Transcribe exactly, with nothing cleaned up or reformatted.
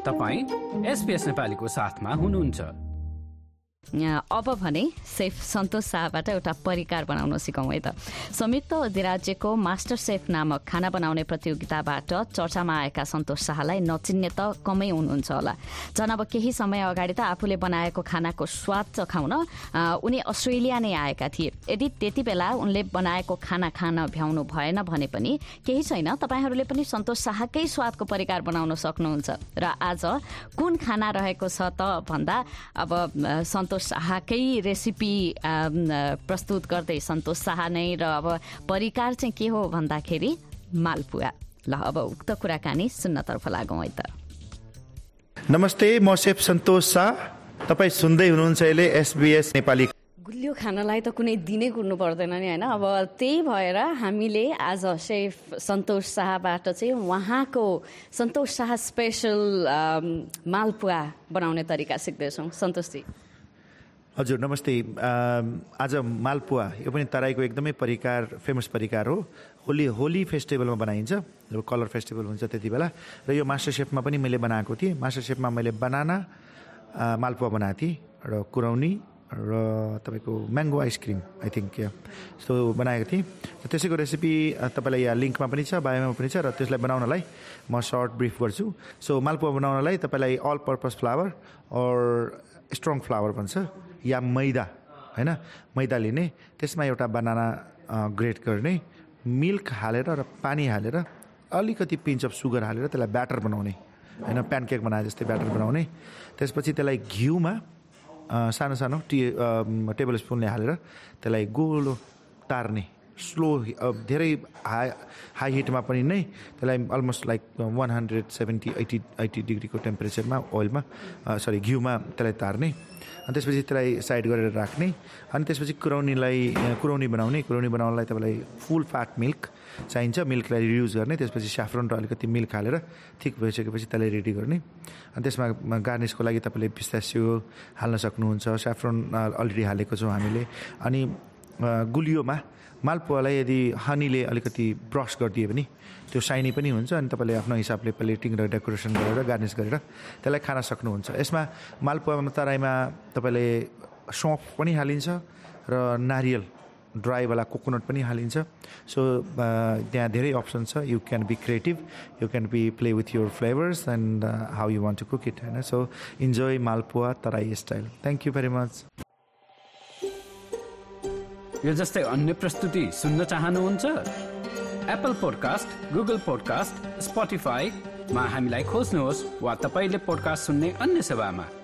तपाईं एसबीएस नेपालीको साथमा हुनुहुन्छ। अब भने सेफ सन्तोष शाहबाट एउटा परिकार बनाउन सिकौँ है त। संयुक्त अधिराज्यको मास्टर सेफ नामक खाना बनाउने प्रतियोगिताबाट चर्चामा आएका सन्तोष शाहलाई नचिन्ने त कमै हुनुहुन्छ होला। झन् अब केही समय अगाडि त आफूले बनाएको खानाको स्वाद चखाउन उनी अस्ट्रेलिया नै आएका थिए। यदि त्यति बेला उनले बनाएको खाना खान भ्याउनु भएन भने पनि केही छैन, तपाईहरूले पनि सन्तोष शाहकै स्वादको परिकार बनाउन सक्नुहुन्छ। र आज कुन खाना रहेको छ त भन्दा अब सन्तोष शाहकै रेसिपी प्रस्तुत गर्दै सन्तोष शाह नै र अब परिकार चाहिँ के हो भन्दाखेरि मालपुवा। ल अब उक्त कुराकानी सुन्नतर्फ लागौँ है त। नमस्ते, म सेफ सन्तोष शाह। तपाईँ सुन्दै हुनुहुन्छ अहिले एसबीएस नेपाली। गुलियो खानलाई त कुनै दिनै कुर्नु पर्दैन नि होइन। अब त्यही भएर हामीले आज सेफ सन्तोष शाहबाट चाहिँ उहाँको सन्तोष शाह स्पेसल मालपुवा बनाउने तरिका सिक्दैछौँ। सन्तोषजी हजुर नमस्ते। आज मालपुवा यो पनि तराईको एकदमै परिकार, फेमस परिकार हो। होली होली फेस्टिभलमा बनाइन्छ, जब कलर फेस्टिभल हुन्छ त्यति बेला। र यो मास्टर सेफमा पनि मैले बनाएको थिएँ। मास्टर सेफमा मैले बनाना मालपुवा बनाएको थिएँ र कुरौनी र तपाईँको म्याङ्गो आइसक्रिम आई थिङ्क यस्तो बनाएको थिएँ। त्यसैको रेसिपी तपाईँलाई यहाँ लिङ्कमा पनि छ, बायोमा पनि छ। र त्यसलाई बनाउनलाई म सर्ट ब्रिफ गर्छु। सो मालपुवा बनाउनलाई तपाईँलाई अल पर्पस फ्लावर और स्ट्रङ फ्लावर भन्छ या मैदा होइन, मैदा लिने, त्यसमा एउटा बनाना ग्रेट गर्ने, मिल्क हालेर र पानी हालेर अलिकति पिन्च अफ सुगर हालेर त्यसलाई ब्याटर बनाउने होइन, प्यानकेक बनाए जस्तै ब्याटर बनाउने। त्यसपछि त्यसलाई घिउमा सानो सानो टी टेबल स्पुनले हालेर त्यसलाई गोलो तार्ने, स्लो धेरै हाई हाई हिटमा पनि नै त्यसलाई almost like one hundred seventy eighty eighty डिग्रीको टेम्परेचरमा ओइलमा सरी घिउमा त्यसलाई तार्ने। अनि त्यसपछि त्यसलाई साइड गरेर राख्ने। अनि त्यसपछि कुरौनीलाई कुरौनी बनाउने। कुरौनी बनाउनलाई तपाईँलाई फुल फ्याट मिल्क चाहिन्छ, मिल्कलाई रियुज गर्ने। त्यसपछि स्याफ्रन र अलिकति मिल्क हालेर ठिक भइसकेपछि त्यसलाई रेडी गर्ने। अनि त्यसमा गार्निसको लागि तपाईँले पिस्ताचियो हाल्न सक्नुहुन्छ। स्याफ्रन अलरेडी हालेको छौँ हामीले। अनि गुलियोमा मालपुवालाई यदि हनीले अलिकति ब्रस गरिदियो भने त्यो साइनी पनि हुन्छ। अनि तपाईँले आफ्नो हिसाबले प्लेटिङ र डेकोरेसन गरेर गार्निस गरेर त्यसलाई खान सक्नुहुन्छ। यसमा मालपुवामा तराईमा तपाईँले सौँफ पनि हालिन्छ र नारियल ड्राईवाला कोकोनट पनि हालिन्छ। सो त्यहाँ धेरै अप्सन छ। You can be creative, you can be play with your flavours and how you want to cook it होइन। So enjoy malpua Terai style. Thank you very much. यो जस्तै अन्य प्रस्तुति सुन्न चाहनुहुन्छ? एप्पल पोडकास्ट, गुगल पोडकास्ट, स्पोटिफाईमा हामीलाई खोज्नुहोस् वा तपाईँले पोडकास्ट सुन्ने अन्य सेवामा।